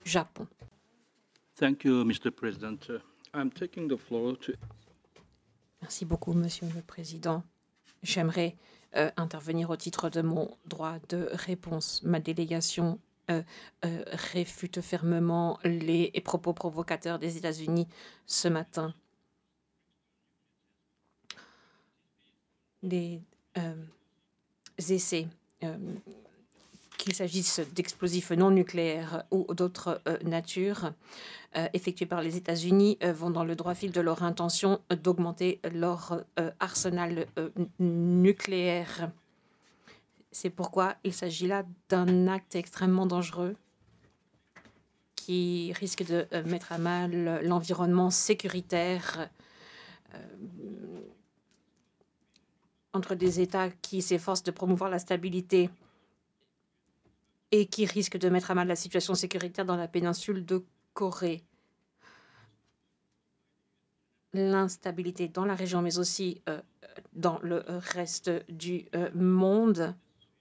Japon. Thank you, Mr. President. I'm taking the floor to... Merci beaucoup, Monsieur le Président. J'aimerais intervenir au titre de mon droit de réponse. Ma délégation réfute fermement les propos provocateurs des États-Unis ce matin. Les essais, qu'il s'agisse d'explosifs non nucléaires ou d'autres natures, effectués par les États-Unis vont dans le droit fil de leur intention d'augmenter leur arsenal nucléaire. C'est pourquoi il s'agit là d'un acte extrêmement dangereux qui risque de mettre à mal l'environnement sécuritaire entre des États qui s'efforcent de promouvoir la stabilité et qui risquent de mettre à mal la situation sécuritaire dans la péninsule de Corée. L'instabilité dans la région, mais aussi dans le reste du monde,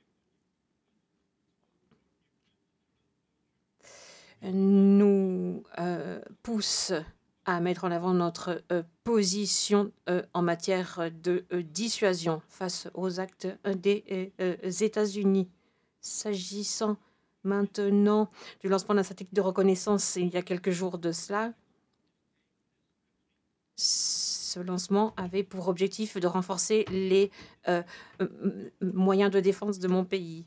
nous pousse à mettre en avant notre position en matière de dissuasion face aux actes des États-Unis. S'agissant maintenant du lancement d'un satellite de reconnaissance il y a quelques jours de cela, ce lancement avait pour objectif de renforcer les moyens de défense de mon pays.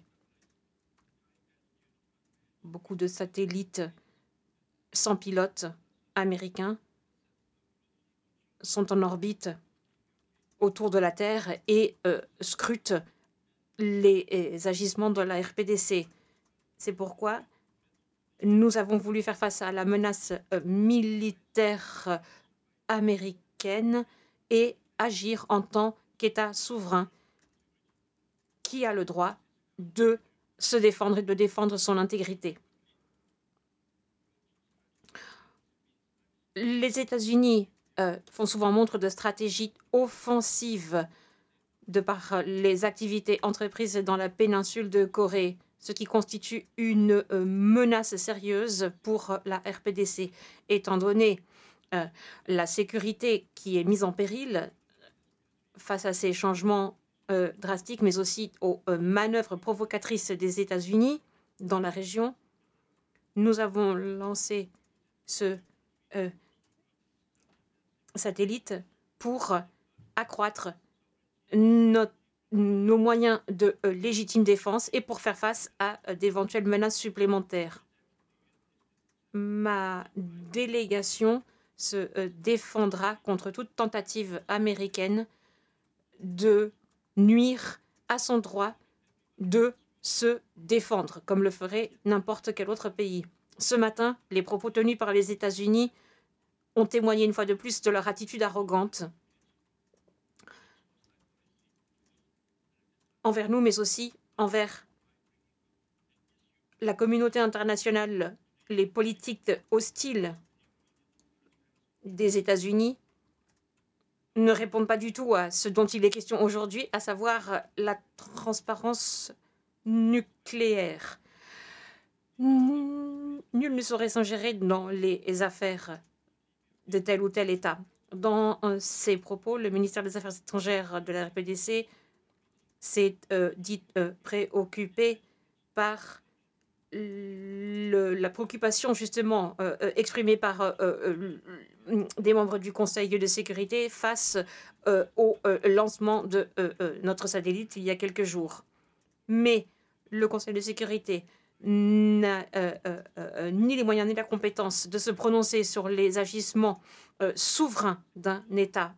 Beaucoup de satellites sans pilote américains sont en orbite autour de la Terre et scrutent les agissements de la RPDC. C'est pourquoi nous avons voulu faire face à la menace militaire américaine et agir en tant qu'État souverain qui a le droit de se défendre et de défendre son intégrité. Les États-Unis font souvent montre de stratégies offensives de par les activités entreprises dans la péninsule de Corée, ce qui constitue une menace sérieuse pour la RPDC, étant donné la sécurité qui est mise en péril face à ces changements drastiques, mais aussi aux manœuvres provocatrices des États-Unis dans la région. Nous avons lancé ce satellite pour accroître nos moyens de légitime défense et pour faire face à d'éventuelles menaces supplémentaires. Ma délégation se défendra contre toute tentative américaine de nuire à son droit de se défendre, comme le ferait n'importe quel autre pays. Ce matin, les propos tenus par les États-Unis ont témoigné une fois de plus de leur attitude arrogante envers nous, mais aussi envers la communauté internationale. Les politiques hostiles des États-Unis ne répondent pas du tout à ce dont il est question aujourd'hui, à savoir la transparence nucléaire. Nul ne saurait s'ingérer dans les affaires de tel ou tel État. Dans ses propos, le ministère des Affaires étrangères de la RPDC s'est dit préoccupé par la préoccupation justement exprimée par des membres du Conseil de sécurité face au lancement de notre satellite il y a quelques jours. Mais le Conseil de sécurité n'a ni les moyens ni la compétence de se prononcer sur les agissements souverains d'un État.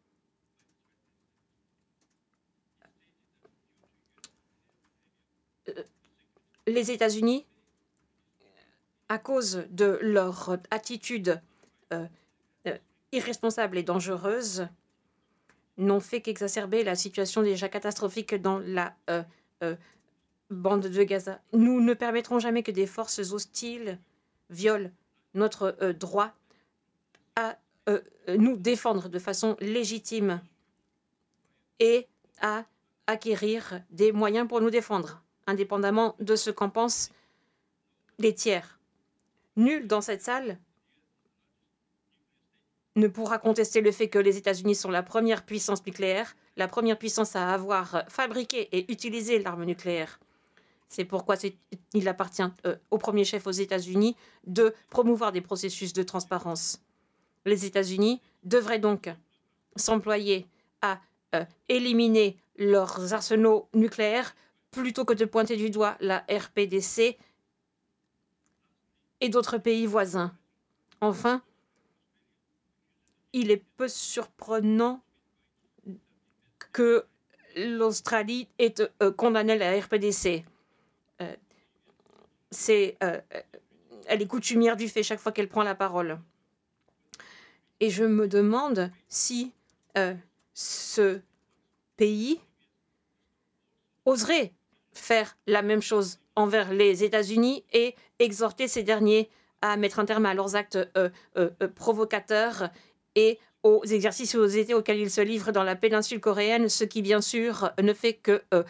Les États-Unis, à cause de leur attitude irresponsable et dangereuse, n'ont fait qu'exacerber la situation déjà catastrophique dans la bande de Gaza. Nous ne permettrons jamais que des forces hostiles violent notre droit à nous défendre de façon légitime et à acquérir des moyens pour nous défendre, indépendamment de ce qu'en pensent les tiers. Nul dans cette salle ne pourra contester le fait que les États-Unis sont la première puissance nucléaire, la première puissance à avoir fabriqué et utilisé l'arme nucléaire. C'est pourquoi il appartient au premier chef aux États-Unis de promouvoir des processus de transparence. Les États-Unis devraient donc s'employer à éliminer leurs arsenaux nucléaires plutôt que de pointer du doigt la RPDC et d'autres pays voisins. Enfin, il est peu surprenant que l'Australie ait condamné la RPDC. Elle est coutumière du fait chaque fois qu'elle prend la parole. Et je me demande si ce pays oserait faire la même chose envers les États-Unis et exhorter ces derniers à mettre un terme à leurs actes provocateurs et aux exercices et aux étés auxquels ils se livrent dans la péninsule coréenne, ce qui bien sûr ne fait que